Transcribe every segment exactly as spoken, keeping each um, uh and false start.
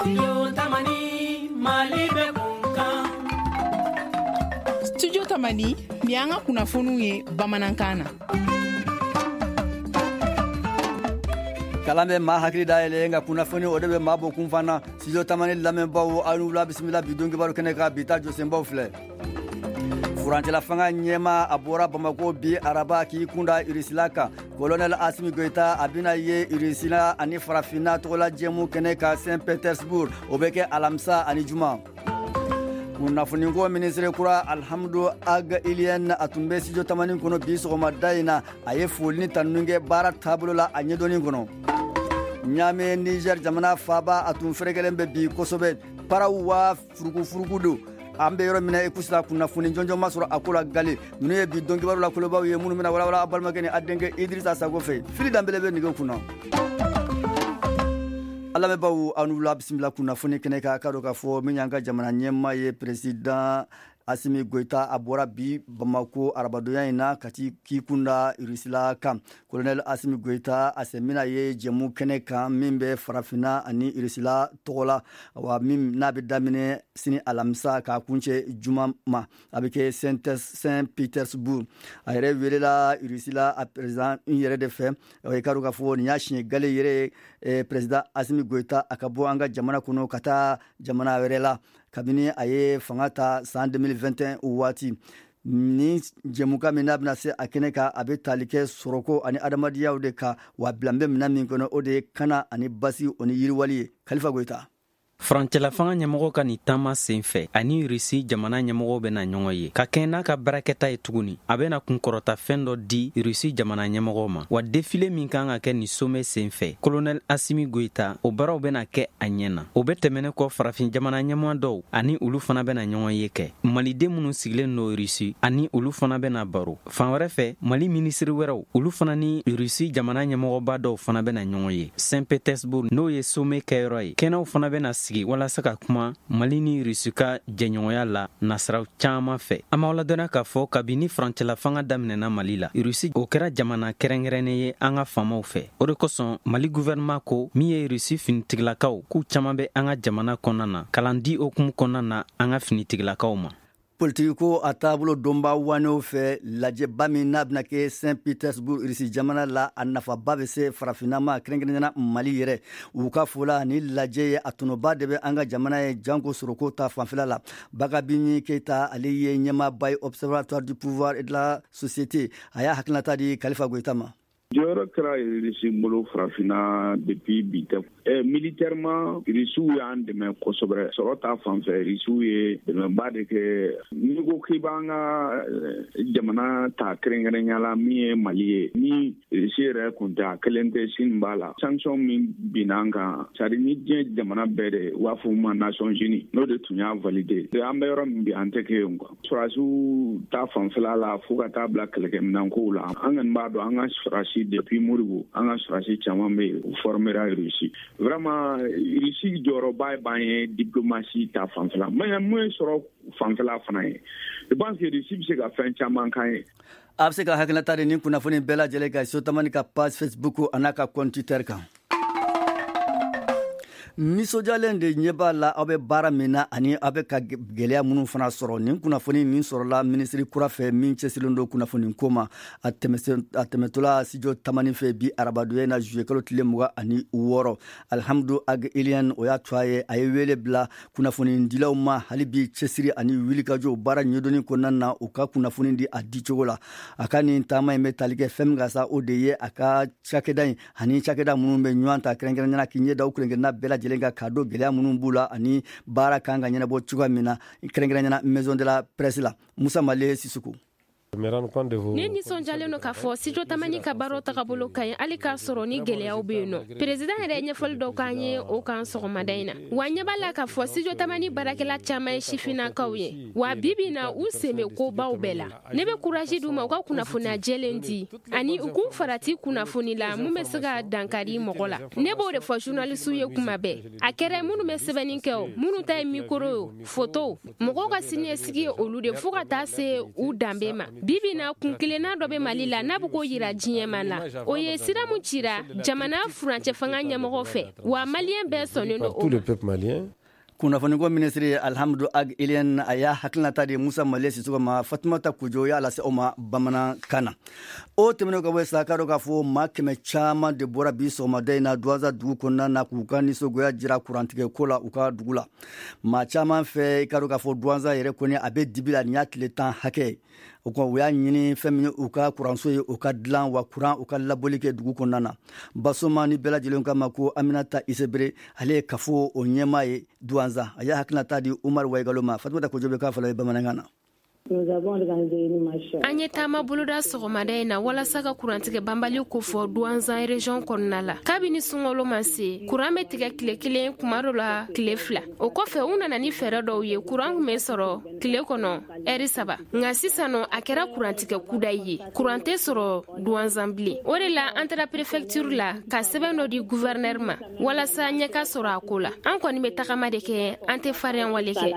Studio Tamani Malibe Kunkan. Studio Tamani ni an ka kunnafoniw ye Bamanankan na. Kalambe ma hakili da yele nga kunnafoni o de be mabo kun fana Studio Tamani lamɛnbaw anu la bismillah bidon kibaru kɛnɛ ka bita josenbaw filɛ. Furancɛla fanga ɲɛma a bɔra Bamako bi araba k'i kunda Irisila kan. Colonel Assimi Goïta a bɛna ye Irisila ani Farafina tɔgɔla jɛmu kɛnɛ ka Saint Petersburg o bɛ kɛ alamisa ani juma. Kunnafoniko ministre kura Alhamdu Ag Ilien a tun bɛ Studio Tamani kɔnɔ bi sɔgɔmada in na a ye foli ni tanuni kɛ baara taabolo la a ɲɛdɔnni kɔnɔ. Ɲaamɛ Niger jamana faaba a tun ferekelen bɛ bi kosɛbɛ paraw wa furugu furugu don. An bɛ yɔrɔ min na kusila kunnafoni jɔnjɔn ma sɔrɔ a ko la gale ninnu ye bi dɔn kibaru la kolobaw ye minnu bɛna walawala a balimakɛ ni a denkɛ Idrissa Sago fɛ fili danbele bɛ nɛgɛ kunna. Ala lamɛnbaaw aw n'u la bisimila kunnafoni kɛnɛ kan ka dɔn k'a fɔ min y'an ka jamana ɲɛmaa ye président Assimi Goïta a bɔra bi Bamako arabadonya in na ka k'i kunda Irisila kan. Colonel Assimi Goïta a sɛmina ye jɛmu kɛnɛ kan min bɛ Farafina ani Irisila tɔgɔ la wa min n'a bɛ daminɛ sini alamisa k'a kuncɛ juma ma a bɛ kɛ Saint Petersburg. A yɛrɛ welela Irisila a président in yɛrɛ de fɛ i ka dɔn k'a fɔ nin y'a siɲɛ gale yɛrɛ ye président Assimi Goïta a ka bɔ an ka jamana kɔnɔ ka taa jamana wɛrɛ la. Kabini a ye fanga ta san deux mille vingt et un o waati ni jɛmukan min n'a bɛna se a kɛnɛ kan a bɛ tali kɛ sɔrɔko ani adamadenyaw de kan wa bila n bɛ minɛn min kɔnɔ o de ye kana ani basi o ni yiriwali ye. Kalifa Goïta. Furancɛla fanga ɲɛmɔgɔ ka nin taama sen fɛ ani Rusi jamana ɲɛmɔgɔ bɛna ɲɔgɔn ye ka kɛɲɛ n'a ka baarakɛta ye tuguni a bɛna kunkɔrɔta fɛn dɔ di Rusi jamana ɲɛmɔgɔ ma wa défilé min kan ka kɛ nin sommet sen fɛ Colonel Assimi Goïta o baaraw bɛna kɛ a ɲɛna o bɛ tɛmɛnen kɔ farafin jamana ɲɛmɔgɔ dɔw ani olu fana bɛna ɲɔgɔn ye kɛ maliden minnu sigilen no Rusi ani olu fana bɛna baro fan wɛrɛ fɛ Mali ministre wɛrɛw olu fana ni Rusi jamana ɲɛmɔgɔba dɔw fana bɛna ɲɔgɔn ye Saint Petersburg n'o ye sommet kɛyɔrɔ ye kɛnɛw fana bɛna sigi walasa ka kuma Mali ni Rusi ka jɛɲɔgɔnya la nasiraw caman fɛ. An b'aw ladɔnniya k'a fɔ kabini furancɛla fanga daminɛna Mali la Rusi o kɛra jamana kɛrɛnkɛrɛnnen ye an ka faamaw fɛ. O de kosɔn Mali gouvernement ko min ye Rusi finitigilakaw k'u caman bɛ an ka jamana kɔnɔna na kalan di okumu kɔnɔna na an ka finitigilakaw ma. Politiki ko a taabolo donba wanew fɛ lajɛba min n'a bɛna kɛ Saint Petersburg Rusi jamana la a nafaba bɛ se farafinna ma kɛrɛnkɛrɛnnena Mali yɛrɛ u ka fɔ la ni lajɛ ye a tɔnɔba de bɛ an ka jamana ye janko soroko ta fanfɛla la. Bakabini Keita ale ye ɲɛmaaba ye Observatoire du pouvoir et de la société a y'a hakilinata di Kalifa Goïta ma. Jɔyɔrɔ kɛra Rusi bolo farafina depuis bi tɛ eh, militairement Rusiw y'an dɛmɛ kosɛbɛ sɔrɔ ta fanfɛ Rusiw ye dɛmɛba de kɛ n'i ko k'i b'an ka jamana ta kɛrɛnkɛrɛnya la min ye Mali ye ni Rusi yɛrɛ kun tɛ a kelen tɛ sini b'a la sanction min binna an kan sari ni diɲɛ jamana bɛɛ de b'a fɔ ma Nations Unies n'o de tun y'a validé an bɛ yɔrɔ min bi an tɛ kɛ yen quoi surasiw ta fanfɛla la fo ka taa bila kɛlɛkɛminɛnkow la an kɔni b'a dɔn an ka surasi depuis Moribo an ka surasi caman bɛ yen u formera Rusi vraiment Rusi jɔyɔrɔba ye b'an ye diplomasi ta fanfɛla mais mun ye sɔrɔ fanfɛla fana ye je pense que Rusi bɛ se ka fɛn caman k'an ye. A bɛ se ka hakilinata di nin kunnafoni bɛɛ lajɛlen kan Studio Tamani ka page Facebook a n'a ka compte Twitter kan. Nisɔndiyalen de ɲɛ b'a la aw bɛ baara min na ani aw bɛ ka gɛlɛya minnu fana sɔrɔ nin kunnafoni min sɔrɔla minisiri kura fɛ min cɛsirilen don kunnafoni ko ma a tɛmɛtɔla Studio Tamani fɛ bi arabadonya in na juillet kalo tile mugan ani wɔɔrɔ Alhamdu Ag Ilien o y'a to a ye a ye wele bila kunnafoni dilaw ma hali bi cɛsiri ani wulikajɔ baara ɲɛdɔnni kɔnɔna na u ka kunnafoni di a di cogo la a ka nin taama in bɛ tali kɛ fɛn min ka sa o de ye a ka cakɛda in ani cakɛda minnu bɛ ɲɔgɔn ta kɛrɛnkɛrɛnnena k'i ɲɛ da u kelenkelenna bɛɛ lajɛlen ka k'a dɔn gɛlɛya minnu b'u la ani baara kan ka ɲɛnabɔ cogoya min na kɛrɛnkɛrɛnnena Maison de la Presse la Musa Male Sisuku. Ne nisɔndiyalen no k'a fɔ Studio Tamani ka baaraw tagabolo ka ɲi hali k'a sɔrɔ ni gɛlɛyaw bɛ yen nɔ président yɛrɛ ye ɲɛfɔli dɔw k'an ye o kan sɔgɔmada in na wa ɲɛ b'a la k'a fɔ Studio Tamani baarakɛla caman ye sifinnakaw ye wa bi bi in na u sen bɛ kobaw bɛɛ la ne bɛ courage d'u ma u ka kunnafoniya jɛlen di ani u k'u farati kunnafoni la mun bɛ se ka dankari mɔgɔ la ne b'o de fɔ journaliste ye kuma bɛɛ a kɛra minnu bɛ sɛbɛnni kɛ o minnu ta ye micro o photo mɔgɔw ka siniɲɛsigi olu de fo ka taa se u danbe ma bibi na kunkilenna dɔ be Mali la n'a bɛ k'o yira diɲɛma la o ye sira mun cira jamana furancɛ fanga ɲɛmɔgɔ fɛ wa maliyɛn bɛɛ sɔnnen do tout le peuple malien. Kunnafonigo ministre Alhamdu Ag Elian aya hakilnata de Musa Male Sisoko ma Fatumata Kujo ya lase o ma bamanan kana o temeno ka wesa karo ka fo ma keme chama de bora biso ma de na duaza dugu konna na kukani so goya jira kurantige kola uka dugula ma chama fe karo ka fo duaza yere koni abe dibila nyat le temps hake o ko wya nyini femini uka kuranso ye uka dlan wa kuran uka labolike dugu konna na basoma ni bela jelen kama ko Aminata Isebre ale kafo o nyema ye duanza aya hakilnata di Umar Waigaloma Fatumata Kujo be ka fala bamanangana. Nous avons organisé une marche. Anye tama buluda sogomada ina wala saka kurantige bambali ko fo duanza region konnala kabini sungolo mase kurame tiga kile kile kumaro la kile fla o kofe una nani fere do ye kuran me soro kile kono eri saba nga sisano akera kurantige kudayi kurante soro duanza mbli orela entre préfecture la ka sebeno di gouvernement wala sa nyaka soro akola an koni metakama de ke ante farian waleke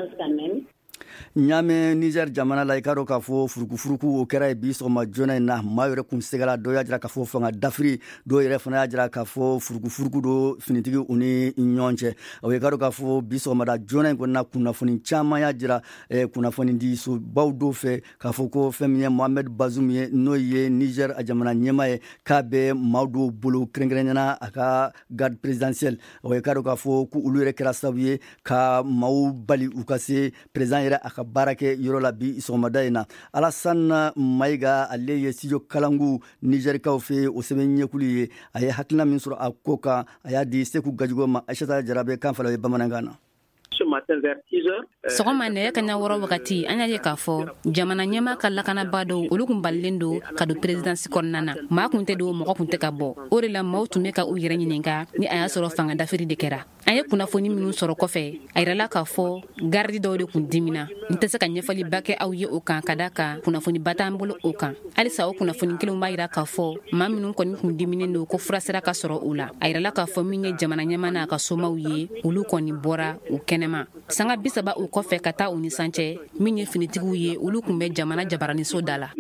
Nyame Niger jamana la ikaro ka fo furuku furuku o kera bi so ma jona na mayore kun segala do ya jira ka fo fanga dafri do yere fana ya jira ka fo furuku furuku do finitigi uni nyonche o ikaro ka fo bi so ma da jona ko na kuna foni chama ya jira e kuna foni di so bawdo fe ka fo ko femye Mohamed Bazoum ye no ye Niger a jamana nyema e ka be mawdo bolo krengrena aka garde présidentiel o ikaro ka fo ku ulure kera sabiye ka maw bali ukase président yere aka barake yorola bi somadayna Alassane Maiga ale ye studio Kalangu Niger ka fe o sebenye kuliye ay hakna min sura akoka aya di seku gajugo ma Aishata Jarabe kan fala bamanangana ce matin vers six heures. Sogoma ne kanya woro wakati anya ye kafo jamana nyema kala kana bado olukum ballendo kado presidency konnana ma kunte do mo kunte ka bo ore la mautu me ka u yere nyininga ni aya soro fanga dafiri de kera anya kuna foni minu soro kofe ayra la kafo gardi do de kun dimina ntese ka nyefali bake aw ye o kan kadaka kuna foni batambolo o kan alisa o kuna foni kilo mayra kafo ma minu kon kun dimine no ko frasera ka soro ula ayra la kafo minye jamana nyema na ka soma uye ulu koni bora u kenema sanga bisaba u kofe kata uni sanche minye finitigu ye ulu kumbe jamana jabarani so dala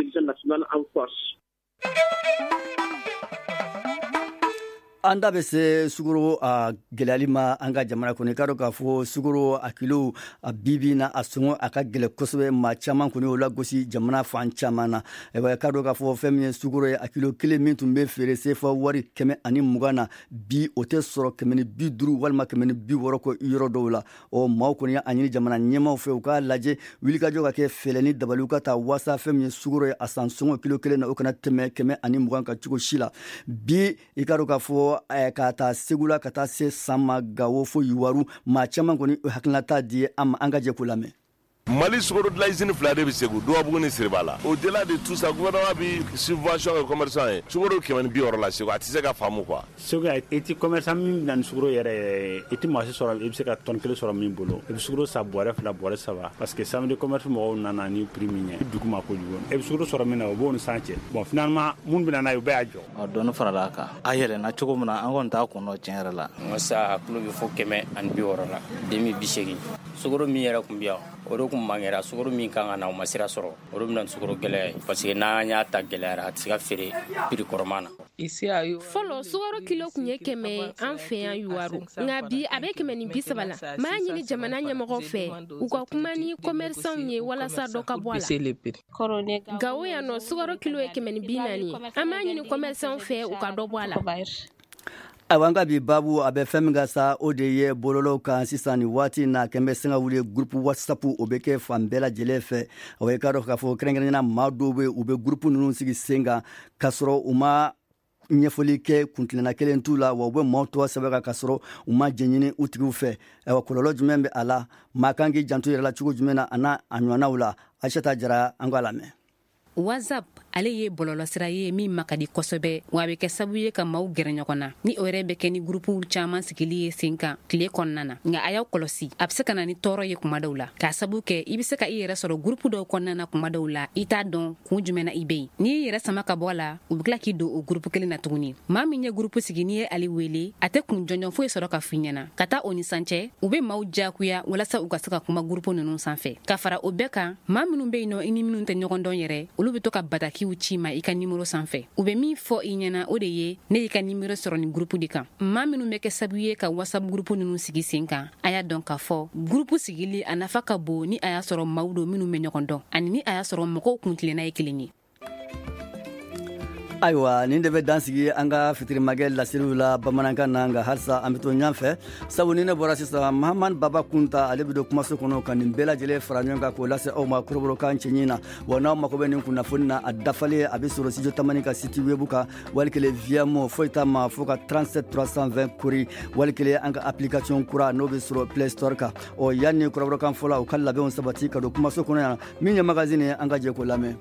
anda be se suguro a gelalima anga jamana koni karo ka fo suguro akilo a bibi na asungo aka gele kosobe ma chaman koni ola gosi jamana fan chamana e wa karo ka fo femye suguro akilo kile mintu be fere se fo wari keme ani mugana bi ote soro keme ni bi duru walma keme ni bi woro ko yoro dola o maw koni anyini jamana nyema fe uka laje wilika joka ke feleni dabaluka ta wasa femye suguro asansungo kilo kile na okana teme keme ani mugan ka chuko shila bi ikaro ka fo kata segula kata se sama gawo fo yuwaru ma chaman koni hakilata di am angaje kulame Mali sukoro de la usine flade bi segu do abugo ni sirbala au delà de tout ça gouvernement bi subvention et commerçant e sukoro kemen bi oro la segu atise ka famu quoi segu eti commerçant min nan sukoro yere eti marché soro e bi se ka ton kilo soro min bolo e bi sukoro sa boire fla boire ça va parce que samedi commerce mo nana ni primier duguma ko jugon e bi sukoro soro min na bo no sanche bon finalement mun bi nana yo be ajo o don farala ka ayele na chugo muna an gon ta ko no chenre la ngosa akulu bi fo keme an bi oro la demi bi segi sukoro mi yera kumbiya oro kum mangera sukoro min kan na o masira soro oro min sukoro gele parce que na nya ta gele ara tiga fere piri koromana isi ayu folo sukoro kilo kunye keme an fe an yuwaru ngabi abe keme ni bisabala ma nyini jamana nya mo fe uko kuma ni commerçant nye wala sa do ka bola korone gawo ya no sukoro kilo keme ni binani ama nyini commerçant fe uka do bola awanga bi babu abe femga sa odeye bololo kan sisani wati na kembe senga wule groupe WhatsApp obeke fambela jelefe awe karo ka fo krengrena madobe ube groupe nunu sigi senga kasoro uma nyefoli ke kuntilena kelen tula wa ube moto sabaka kasoro uma jenyini utigu fe awa kololo jumembe ala makangi jantu yela chugo jumena ana anywana ula Aishata Jara angalame WhatsApp ale ye bɔlɔlɔsira ye min ma ka di kosɛbɛ wa a bɛ kɛ sababu ye ka maaw gɛrɛ ɲɔgɔn na ni o yɛrɛ bɛ kɛ ni gurupuw caman sigili ye sen kan tile kɔnɔna na nka a y'aw kɔlɔsi a bɛ se ka na ni tɔɔrɔ ye kuma dɔw la k'a sababu kɛ i bɛ se ka i yɛrɛ sɔrɔ gurupu dɔw kɔnɔna na kuma dɔw la i t'a dɔn kun jumɛn na i bɛ yen n'i y'i yɛrɛ sama ka bɔ a la u bɛ tila k'i don o gurupu kelen na tuguni maa min ye gurupu sigi n'i ye ale wele a tɛ kun jɔnjɔn foyi sɔrɔ ka f'i ɲɛna ka taa o ni san cɛ u bɛ maaw diyagoya walasa u ka se ka kuma gurupu ninnu sanfɛ ka fara o bɛɛ kan maa minnu bɛ yen nɔ i ni minnu tɛ ɲɔgɔn dɔn yɛrɛ olu bɛ to ka batakiw ci ma i ka nimero sanfɛ u bɛ min fɔ i ɲɛna o de ye ne y'i ka nimero sɔrɔ ni gurupu de kan maa minnu bɛ kɛ sababu ye ka WhatsApp gurupu ninnu sigi sen kan a y'a dɔn k'a fɔ gurupu sigili a nafa ka bon ni a y'a sɔrɔ maaw don minnu bɛ ɲɔgɔn dɔn ani ni a y'a sɔrɔ mɔgɔw kun tilenna ye kelen ye. Ayiwa nin de bɛ dansigi an ka fitirimakɛ laseliw la bamanankan na nka halisa an bɛ to ɲɔgɔn sabu ni ne bɔra sisan Mahamani Baba Kunta ale bɛ don kumaso kɔnɔ ka nin bɛɛ lajɛlen fara ɲɔgɔn kan k'o lase aw ma kɔrɔbɔrɔkan cɛɲi na wa n'aw mako bɛ nin kunnafoni na a dafalen a bɛ sɔrɔ studio tamani ka site web kan wali kelen via mo foyi t'a ma fo ka trente-sept trois cent vingt kori wali kelen an ka application kura n'o bɛ sɔrɔ Play Store kan ɔ yanni kɔrɔbɔrɔkan fɔla u ka labɛnw sabati ka don kumaso kɔnɔ yan min ye magazine ye an ka jɛ k'o lamɛn.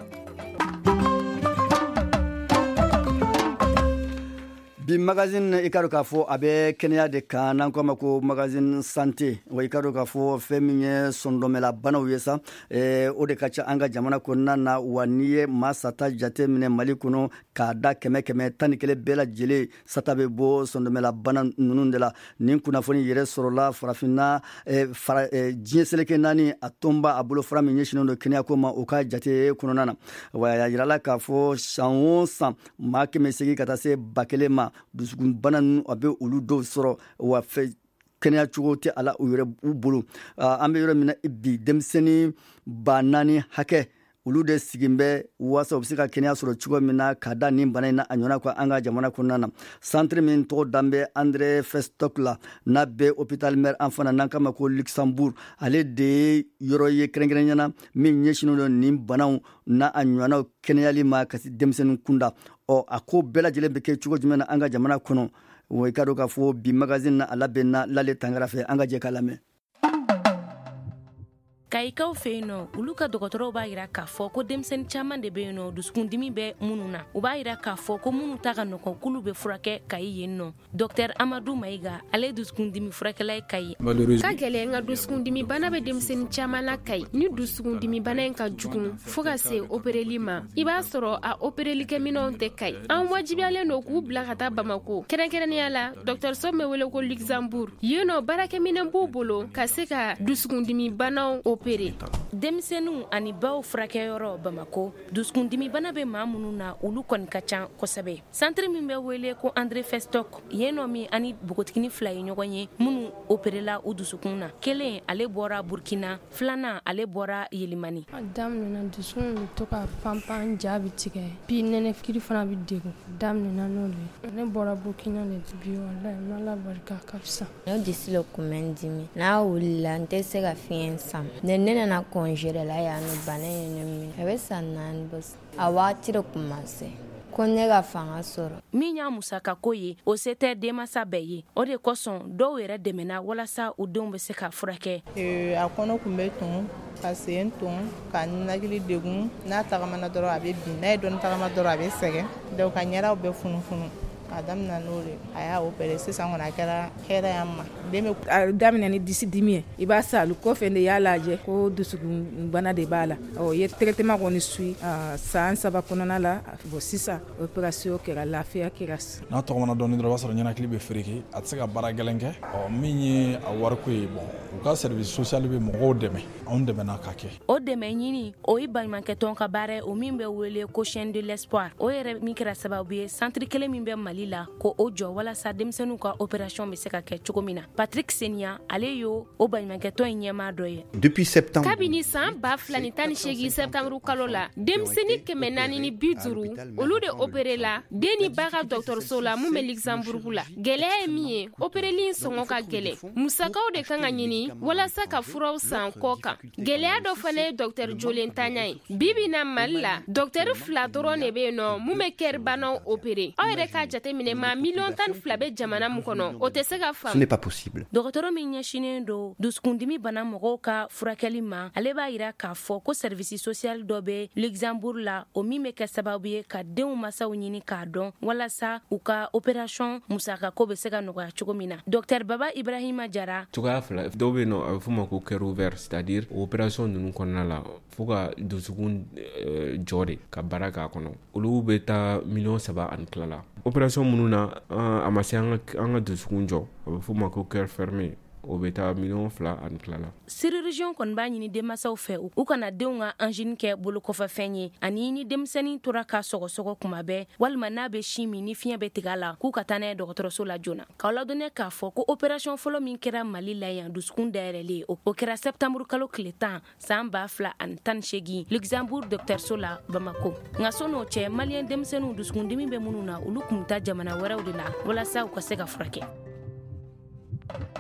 bi magazine i ka dɔn k'a fɔ a bɛ kɛnɛya de kan n'an k'a ma ko magazine santé wa i ka dɔn k'a fɔ fɛn min ye sɔndɔmɛla banaw ye sa o de ka ca an ka jamana kɔnɔna na wa n'i ye maa sata jate minɛ Mali kɔnɔ k'a da kɛmɛ kɛmɛ tan ni kelen bɛɛ lajɛlen sata bɛ bɔ sɔndɔmɛla bana ninnu de la nin kunnafoni yɛrɛ sɔrɔla farafinna diɲɛ seleke naani a tɔnba a bolo fara min ɲɛsinnen don kɛnɛyako ma o ka jate kɔnɔna na wa a yirala k'a fɔ san o san maa kɛmɛ segin ka taa se ba kelen ma dusukun bana ninnu a bɛ olu dɔw sɔrɔ wa fɛ kɛnɛya cogo tɛ ala u yɛrɛ u bolo an bɛ yɔrɔ min na bi denmisɛnnin ba naani hakɛ olu de sigin bɛ waasa u bɛ se ka kɛnɛya sɔrɔ cogo min na ka da nin bana in na a ɲɔgɔnna kɔ an ka jamana kɔnɔna na centre min tɔgɔ dan bɛ André Festock la n'a bɛ hôpital Mère Enfant n'an k'a ma ko Luxembourg ale de ye yɔrɔ ye kɛrɛnkɛrɛnnenya min ɲɛsinnen don nin banaw n'a a ɲɔgɔnnaw kɛnɛyali ma ka se denmisɛnnin kunda ɔ a ko bɛɛ lajɛlen bɛ kɛ cogo jumɛn na an ka jamana kɔnɔ wa i ka dɔn k'a fɔ bi magazine na a labɛnna Lale Tangara fɛ an ka jɛ k'a lamɛn. Kaikaw fe yen nɔ olu ka dɔgɔtɔrɔw b'a yira k'a fɔ ko denmisɛnnin caman de bɛ yen nɔ dusukundimi bɛ minnu na u b'a yira k'a fɔ ko minnu ta ka nɔgɔn k'olu bɛ furakɛ Kayi yen nɔ Docteur Amadou Mayiga ale ye dusukundimi furakɛla ye Kayi ka gɛlɛn nka dusukundimi bana bɛ denmisɛnnin caman na Kayi ni dusukundimi bana in ka jugu fo ka se opereli ma i b'a sɔrɔ a opereli kɛ minɛnw tɛ Kayi an wajibiyalen don k'u bila ka taa Bamako kɛrɛnkɛrɛnnenya la Docteur So bɛ wele ko Luxembourg yen nɔ baarakɛminɛn b'u bolo ka se ka dusukundimi banaw opere denmisɛnninw ani baw furakɛyɔrɔ Bamako dusukundimi bana bɛ maa minnu na olu kɔni ka ca kosɛbɛ centre min bɛ wele ko André Festock yen nɔ min ani bogotigini fila ye ɲɔgɔn ye minnu operela u dusukun na kelen ale bɔra Burkina filanan ale bɔra Yelimani a daminɛna dusukun bɛ to ka panpan ja bɛ tigɛ bi nɛnɛkiri fana bɛ degun daminɛna n'o de ne bɔra Burkina de bi walahi n'Ala barika ka fisa ne disi le kun bɛ n dimi n'a wulila n tɛ se ka fiɲɛ sama ne nana congé la yan nɔ bana in ne minɛ a bɛ san naani bɔ a waati de kun ma se ko ne ka fanga sɔrɔ min y'a musaka ko ye o se tɛ denmansa bɛɛ ye o de kosɔn dɔw yɛrɛ dɛmɛna walasa u denw bɛ se ka furakɛ a kɔnɔ kun bɛ tun ka sen tun ka ninakili degun n'a tagamana dɔrɔn a bɛ bin n'a ye dɔɔni tagama dɔrɔn a bɛ sɛgɛn donc ka ɲɛdaw bɛ funufunu a daminɛ n'o de a y'a opéré sisan kɔni a kɛra hɛrɛ y'an ma den bɛ a daminɛ ni disi dimi ye i b'a salu kɔfɛ de y'a lajɛ ko dusukun bana de b'a la ɔ ye traitement kɔni suit san saba kɔnɔna la bon sisan opération kɛra lafiya kɛra n'a tɔgɔmana dɔɔni dɔrɔn i b'a sɔrɔ ɲɛnakili bɛ fereke a tɛ se ka baara gɛlɛn kɛ ɔ min ye a wariko ye bon u ka service social bɛ mɔgɔw dɛmɛ anw dɛmɛna ka kɛ o dɛmɛ ɲini o ye baɲumankɛtɔn ka baara ye o min bɛ wele ko chaîne de l'espoir o yɛrɛ min kɛra sababu ye centre kelen min bɛ Mali la ko o jɔ walasa denmisɛnninw ka opération bɛ se ka kɛ cogo min na Patrick Senia ale yo o baɲumankɛtɔn in ɲɛmaa dɔ ye depuis septembre kabini san ba fila ni tan ni seegin septembre kalo la denmisɛnnin kɛmɛ naani ni bi duuru olu de opéré la den ni ba ka dɔgɔtɔrɔso la mun bɛ Luxembourg la gɛlɛya ye min ye opéreli sɔngɔ ka gɛlɛn musakaw de kan ka ɲini walasa ka furaw san kɔ kan gɛlɛya dɔ fana ye Docteur Jolen Tanya ye bibi na Mali la docteur fila dɔrɔn de bɛ yen nɔ mun bɛ kɛribanaw opéré aw yɛrɛ ka jate jateminɛ maa miliyɔn tan fila bɛ jamana mun kɔnɔ o tɛ se ka Ce n'est pas possible. dɔgɔtɔrɔ min ɲɛsinen do dusukundimi bana mɔgɔw ka furakɛli ma ale b'a yira k'a fɔ ko service social dɔ bɛ Luxembourg la o min bɛ kɛ sababu ye ka denw masaw ɲini k'a dɔn walasa u ka opération musakako bɛ se ka nɔgɔya cogo min na. Docteur Baba Ibrahima Jara cogoya fila dɔw bɛ yen nɔ a bɛ fɔ ma ko cœur ouvert, c'est-à-dire opération ninnu kɔnɔna la fo ka dusukun jɔ de ka baara k'a kɔnɔ olu bɛ taa miliyɔn saba ani tila la. Opération minnu na a ma se an ka dusukun jɔ a bɛ fɔ ma ko cœur fermé o bɛ taa miliyɔn fila ani tila la. Chirurgien kɔni b'a ɲini denmansaw fɛ u kana denw ka angine kɛ bolo kɔfɛfɛn ye ani ni denmisɛnnin tora ka sɔgɔsɔgɔ kuma bɛɛ walima n'a bɛ sin min ni fiɲɛ bɛ tigɛ a la k'u ka taa n'a ye dɔgɔtɔrɔso la joona. K'aw ladɔnniya k'a fɔ ko opération fɔlɔ min kɛra Mali la yan dusukun dayɛlɛlen o kɛra septembre kalo tile tan san ba fila ani tan ni seegin Luxembourg dɔgɔtɔrɔso la Bamako. Nka sɔn'o cɛ maliyɛn denmisɛnninw dusukundimi bɛ minnu na olu kun bɛ taa jamana wɛrɛw de la walasa u ka se ka furakɛ.